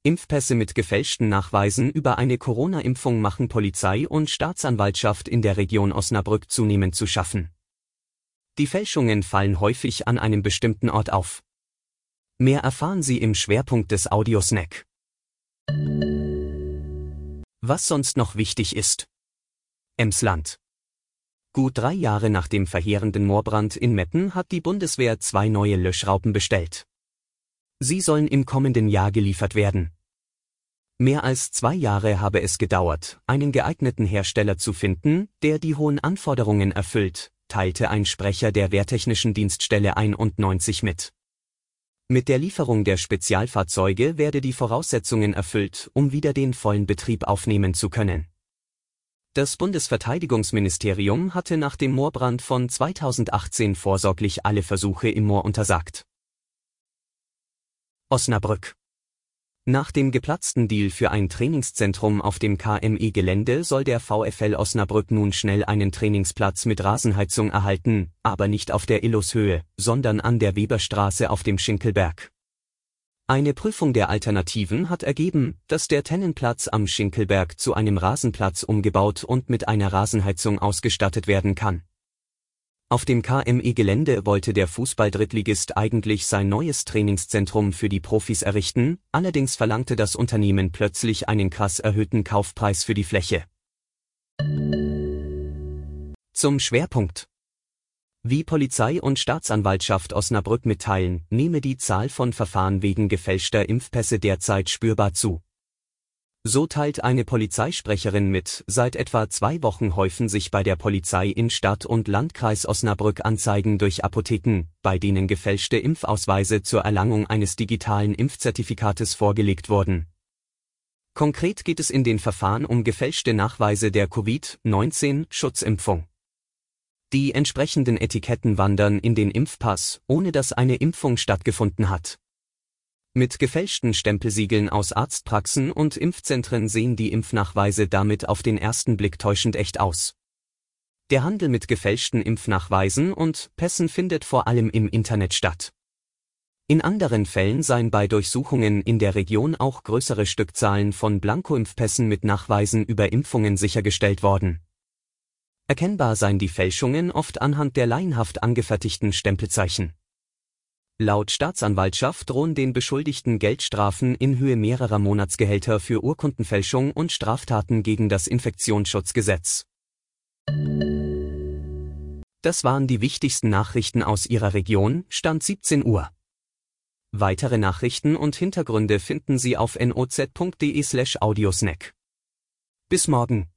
Impfpässe mit gefälschten Nachweisen über eine Corona-Impfung machen Polizei und Staatsanwaltschaft in der Region Osnabrück zunehmend zu schaffen. Die Fälschungen fallen häufig an einem bestimmten Ort auf. Mehr erfahren Sie im Schwerpunkt des Audiosnack. Was sonst noch wichtig ist. Emsland. Gut 3 Jahre nach dem verheerenden Moorbrand in Metten hat die Bundeswehr 2 neue Löschraupen bestellt. Sie sollen im kommenden Jahr geliefert werden. Mehr als 2 Jahre habe es gedauert, einen geeigneten Hersteller zu finden, der die hohen Anforderungen erfüllt, teilte ein Sprecher der Wehrtechnischen Dienststelle 91 mit. Mit der Lieferung der Spezialfahrzeuge werde die Voraussetzungen erfüllt, um wieder den vollen Betrieb aufnehmen zu können. Das Bundesverteidigungsministerium hatte nach dem Moorbrand von 2018 vorsorglich alle Versuche im Moor untersagt. Osnabrück. Nach dem geplatzten Deal für ein Trainingszentrum auf dem KMI-Gelände soll der VfL Osnabrück nun schnell einen Trainingsplatz mit Rasenheizung erhalten, aber nicht auf der Illushöhe, sondern an der Weberstraße auf dem Schinkelberg. Eine Prüfung der Alternativen hat ergeben, dass der Tennenplatz am Schinkelberg zu einem Rasenplatz umgebaut und mit einer Rasenheizung ausgestattet werden kann. Auf dem KMI-Gelände wollte der Fußball-Drittligist eigentlich sein neues Trainingszentrum für die Profis errichten, allerdings verlangte das Unternehmen plötzlich einen krass erhöhten Kaufpreis für die Fläche. Zum Schwerpunkt. Wie Polizei und Staatsanwaltschaft Osnabrück mitteilen, nehme die Zahl von Verfahren wegen gefälschter Impfpässe derzeit spürbar zu. So teilt eine Polizeisprecherin mit, seit etwa 2 Wochen häufen sich bei der Polizei in Stadt und Landkreis Osnabrück Anzeigen durch Apotheken, bei denen gefälschte Impfausweise zur Erlangung eines digitalen Impfzertifikates vorgelegt wurden. Konkret geht es in den Verfahren um gefälschte Nachweise der Covid-19-Schutzimpfung. Die entsprechenden Etiketten wandern in den Impfpass, ohne dass eine Impfung stattgefunden hat. Mit gefälschten Stempelsiegeln aus Arztpraxen und Impfzentren sehen die Impfnachweise damit auf den ersten Blick täuschend echt aus. Der Handel mit gefälschten Impfnachweisen und Pässen findet vor allem im Internet statt. In anderen Fällen seien bei Durchsuchungen in der Region auch größere Stückzahlen von Blanko-Impfpässen mit Nachweisen über Impfungen sichergestellt worden. Erkennbar seien die Fälschungen oft anhand der laienhaft angefertigten Stempelzeichen. Laut Staatsanwaltschaft drohen den Beschuldigten Geldstrafen in Höhe mehrerer Monatsgehälter für Urkundenfälschung und Straftaten gegen das Infektionsschutzgesetz. Das waren die wichtigsten Nachrichten aus Ihrer Region, Stand 17 Uhr. Weitere Nachrichten und Hintergründe finden Sie auf noz.de/audiosnack. Bis morgen.